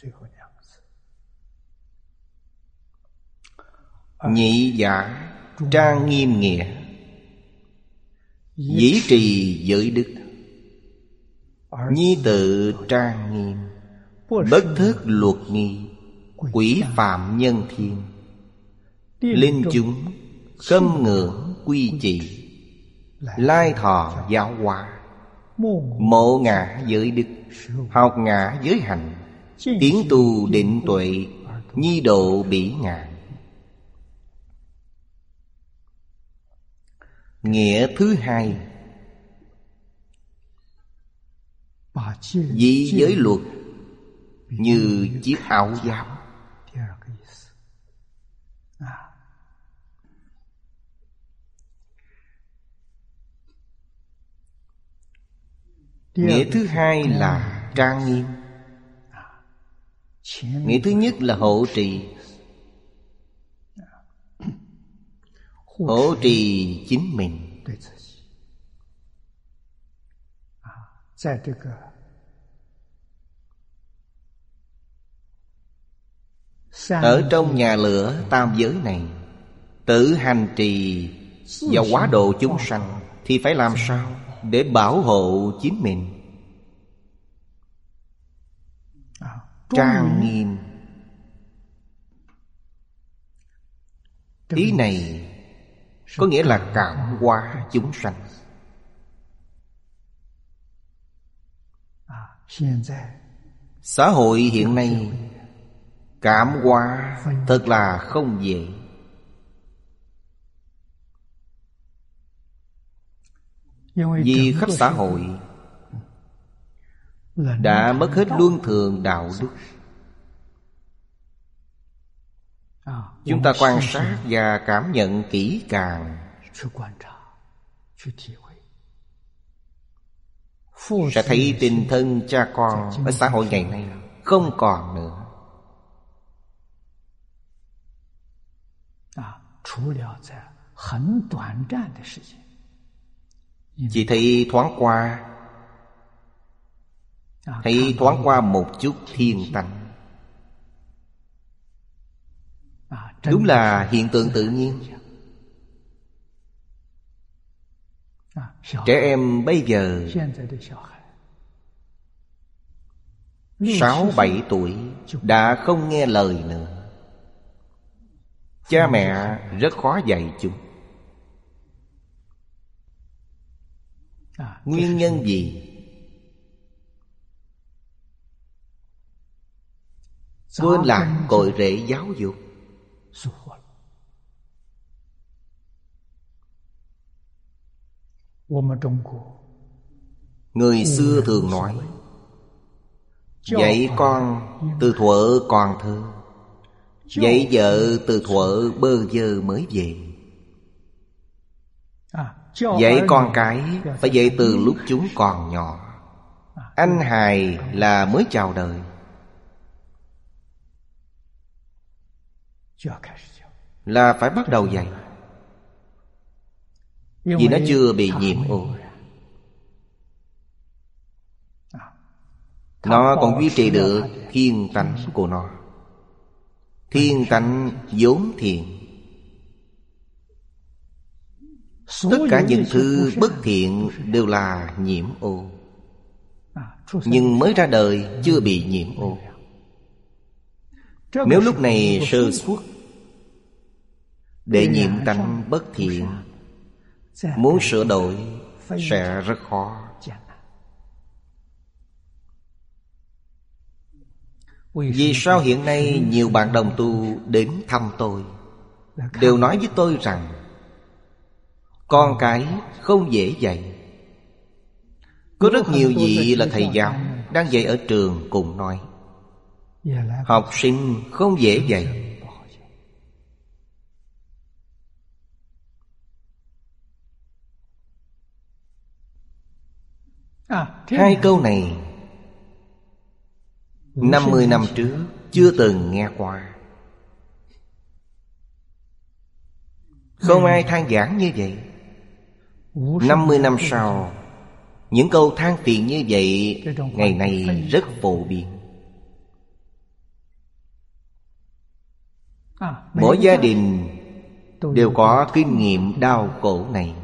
Nhị giả trang nghiêm nghĩa, dĩ trì giới đức. Nhi tự trang nghiêm, bất thất luật nghi, quỷ phạm nhân thiên. Linh chúng khâm ngưỡng quy trì, lai thọ giáo hóa. Mộ ngã giới đức, học ngã giới hành. Tiến tu định tuệ, nhi độ bỉ ngạn. Nghĩa thứ hai, dĩ giới luật như chiếc áo giáp. Nghĩa thứ hai là trang nghiêm. Nghĩa thứ nhất là hộ trì. Hộ trì chính mình. Ở trong nhà lửa tam giới này, tự hành trì và hóa độ chúng sanh, thì phải làm sao để bảo hộ chính mình? Trang nghiêm. Ý này có nghĩa là cảm hóa chúng sanh. Xã hội hiện nay cảm hóa thật là không dễ. Vì khắp xã hội đã mất hết luân thường đạo đức. Chúng ta quan sát và cảm nhận kỹ càng, sẽ thấy tình thân cha con ở xã hội ngày nay không còn nữa. Chỉ thấy thoáng qua, thấy thoáng qua một chút thiên tánh. Đúng là hiện tượng tự nhiên. Trẻ em bây giờ 6-7 tuổi đã không nghe lời nữa. Cha mẹ rất khó dạy chúng. Nguyên nhân gì? Quên làm cội rễ giáo dục. Người xưa thường nói, dạy con từ thuở còn thơ, dạy vợ từ thuở bơ vơ mới về. Dạy con cái phải dạy từ lúc chúng còn nhỏ. Anh hài là mới chào đời, là phải bắt đầu dạy. Vì nó chưa bị nhiễm ô, nó còn duy trì được thiên tánh của nó. Thiên tánh vốn thiện. Tất cả những thứ bất thiện đều là nhiễm ô, nhưng mới ra đời chưa bị nhiễm ô. Nếu lúc này sơ suất để nhiễm tánh bất thiện, muốn sửa đổi sẽ rất khó. Vì sao hiện nay nhiều bạn đồng tu đến thăm tôi đều nói với tôi rằng con cái không dễ dạy. Có rất nhiều vị là thầy giáo đang dạy ở trường cùng nói học sinh không dễ dạy. Hai câu này 50 năm trước chưa từng nghe qua. Không ai than vãn như vậy. 50 năm sau, những câu than phiền như vậy ngày nay rất phổ biến. Mỗi gia đình đều có kinh nghiệm đau khổ này.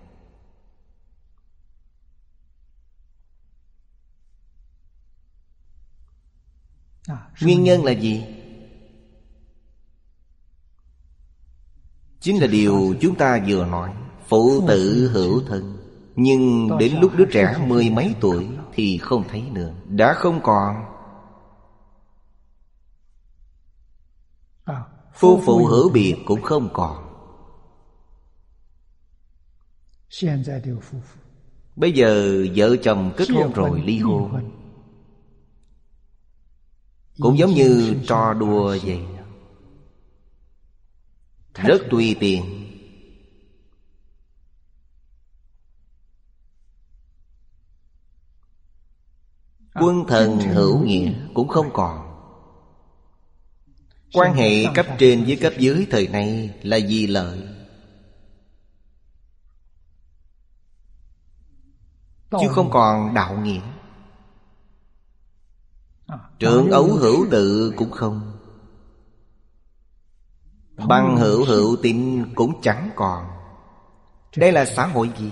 Nguyên nhân là gì? Chính là điều chúng ta vừa nói, phụ tử hữu thân. Nhưng đến lúc đứa trẻ 10 mấy tuổi thì không thấy nữa, đã không còn. Phu phụ hữu biệt cũng không còn. Bây giờ vợ chồng kết hôn rồi ly hôn, cũng giống như trò đùa vậy, rất tùy tiện. Quân thần hữu nghĩa cũng không còn. Quan hệ cấp trên với cấp dưới thời nay là vì lợi, chứ không còn đạo nghĩa. Trưởng ấu hữu tự cũng không, bằng hữu hữu tín cũng chẳng còn. Đây là xã hội gì?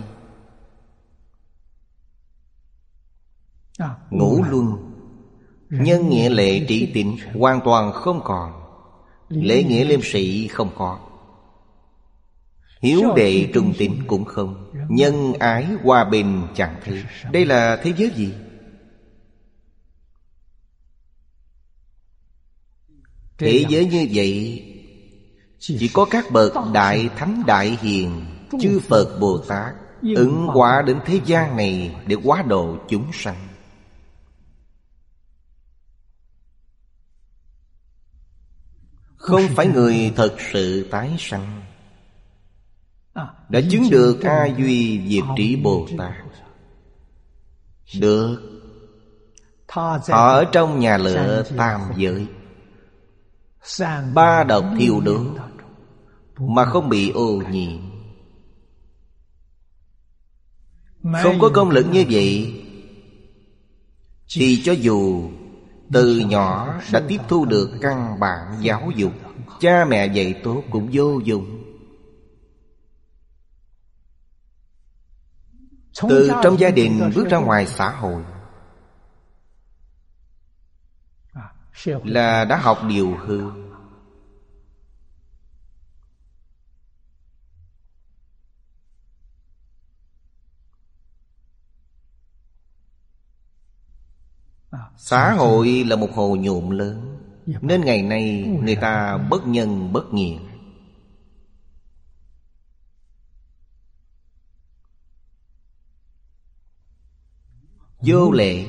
Ngũ luân, nhân nghĩa lệ trị tín hoàn toàn không còn. Lễ nghĩa liêm sĩ không có, hiếu đệ trung tín cũng không, nhân ái hòa bình chẳng thấy. Đây là thế giới gì? Thế giới như vậy chỉ có các bậc đại thánh đại hiền, chư Phật Bồ Tát ứng hóa đến thế gian này để hóa độ chúng sanh. Không phải người thật sự tái sanh, đã chứng được A Duy Diệt Trí Bồ Tát. Được. Họ ở trong nhà lửa tam giới, 3 độc thiêu đốt mà không bị ô nhiễm. Không có công lực như vậy thì cho dù từ nhỏ đã tiếp thu được căn bản giáo dục, cha mẹ dạy tốt cũng vô dụng. Từ trong gia đình bước ra ngoài xã hội là đã học điều hư. Xã hội là một hồ nhộn lớn, nên ngày nay người ta bất nhân bất nghĩa. Vô lễ,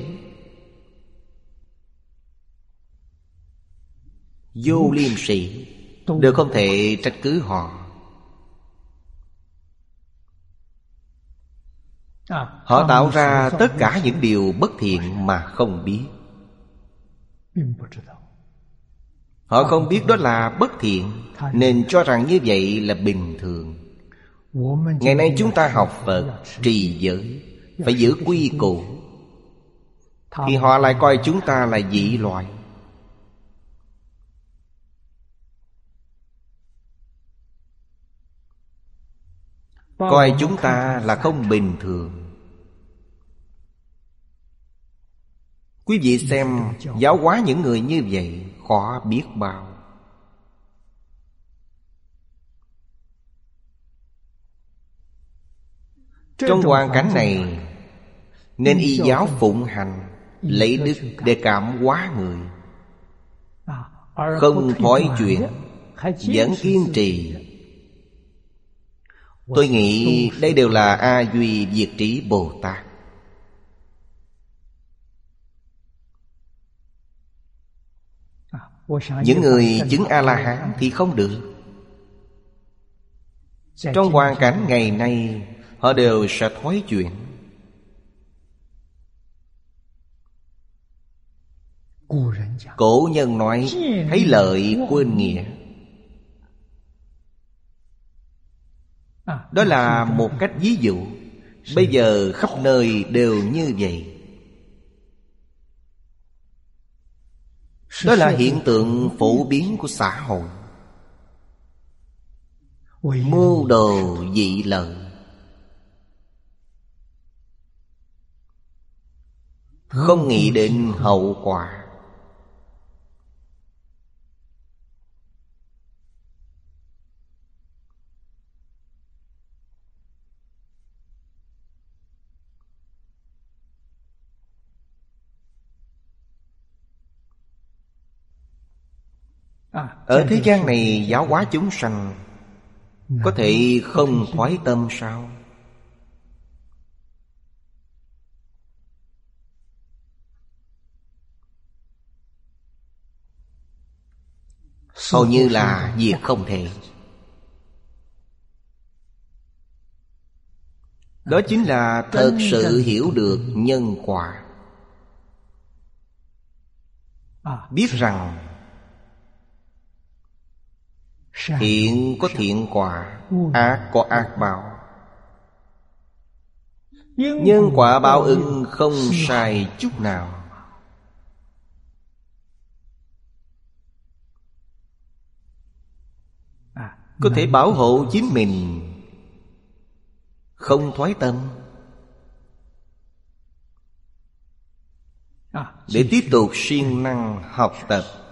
vô liêm sỉ, đều không thể trách cứ họ. Họ tạo ra tất cả những điều bất thiện mà không biết. Họ không biết đó là bất thiện, nên cho rằng như vậy là bình thường. Ngày nay chúng ta học Phật, trì giới, phải giữ quy củ, thì họ lại coi chúng ta là dị loại. Coi chúng ta là không bình thường. Quý vị xem, giáo hóa những người như vậy khó biết bao. Trong hoàn cảnh này nên y giáo phụng hành, lấy đức để cảm hóa người, không thói chuyện, vẫn kiên trì. Tôi nghĩ đây đều là A Duy Diệt Trí Bồ Tát. Những người chứng A-la-hán thì không được. Trong hoàn cảnh ngày nay, họ đều sẽ thói chuyện. Cổ nhân nói, thấy lợi quên nghĩa. Đó là một cách ví dụ. Bây giờ khắp nơi đều như vậy. Đó là hiện tượng phổ biến của xã hội. mưu đồ dị lợi, không nghĩ đến hậu quả. Ở thế gian này giáo hóa chúng sanh, có thể không thoái tâm sao? Hầu như là việc không thể. Đó chính là thật sự hiểu được nhân quả. Biết rằng thiện có thiện quả, ác có ác báo. Nhân quả báo ứng không sai chút nào. Có thể bảo hộ chính mình, không thoái tâm, để tiếp tục siêng năng học tập.